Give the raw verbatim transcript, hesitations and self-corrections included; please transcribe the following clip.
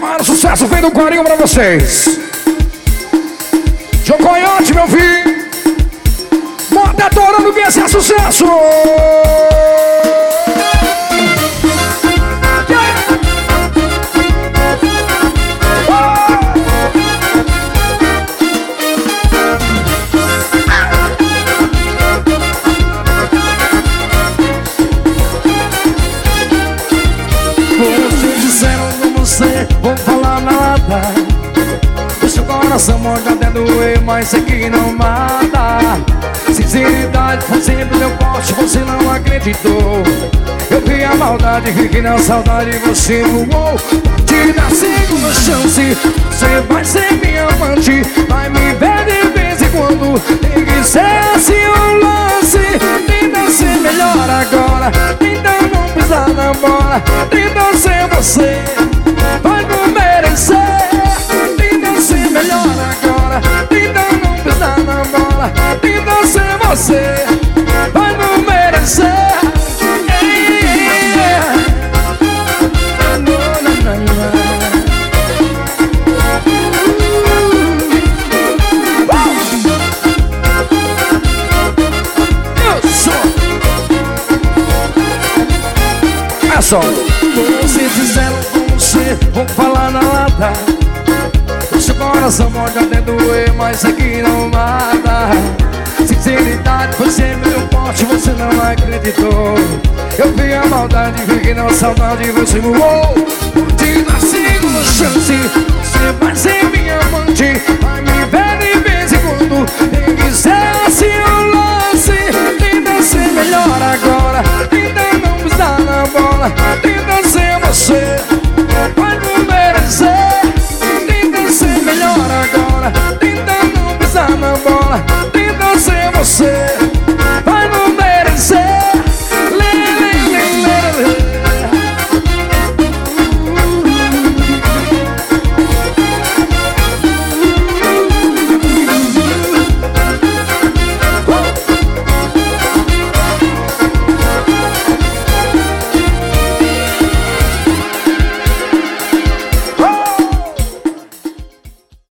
maior sucesso vem do Corinho pra vocês. João Coyote, meu filho. Bota adorando que esse é sucesso. Vocês disseram com você, vou falar nada. O seu coração pode até doer, mas sei que não mata. Sinceridade foi sempre meu forte, você não acreditou. Eu vi a maldade, fiquei na saudade, você voou. Te dá segunda chance, você vai ser minha amante. Vai me ver de vez em quando, tem que ser assim um lance. Tenta ser melhor agora, tenta não pisar na bola. Tenta ser você, vai não merecer. Tenta ser melhor agora, tenta não pisar na bola. Tenta ser você, vai não merecer. É só. Vocês fizeram com você, vou falar nada. O seu coração pode até doer, mas sei que não mata. Sinceridade foi sempre meu forte, você não acreditou. Eu vi a maldade, fiquei na saudade, você voou. Te dá segunda chance, você vai ser minha amante. Vai me ver de vez em quando, tem que ser assim um lance. Tenta ser melhor agora, tenta não pisar na bola. Tenta ser você, vai não merecer. Tenta ser melhor agora, tenta não pisar na bola. Tenta ser você.